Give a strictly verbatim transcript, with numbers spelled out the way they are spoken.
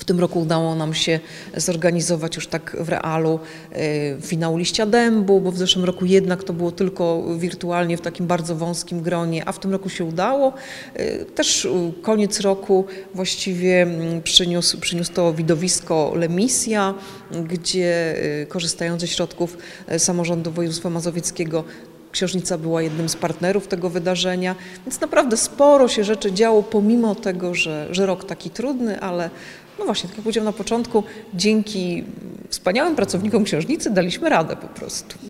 W tym roku udało nam się zorganizować już tak w realu finał Liścia Dębu, bo w zeszłym roku jednak to było tylko wirtualnie w takim bardzo wąskim gronie, a w tym roku się udało. Też koniec roku właściwie przyniósł, przyniósł to widowisko Lemisja, gdzie korzystając ze środków samorządu województwa mazowieckiego Książnica była jednym z partnerów tego wydarzenia, więc naprawdę sporo się rzeczy działo, pomimo tego, że, że rok taki trudny, ale no właśnie, tak jak powiedziałam na początku, dzięki wspaniałym pracownikom Książnicy daliśmy radę po prostu.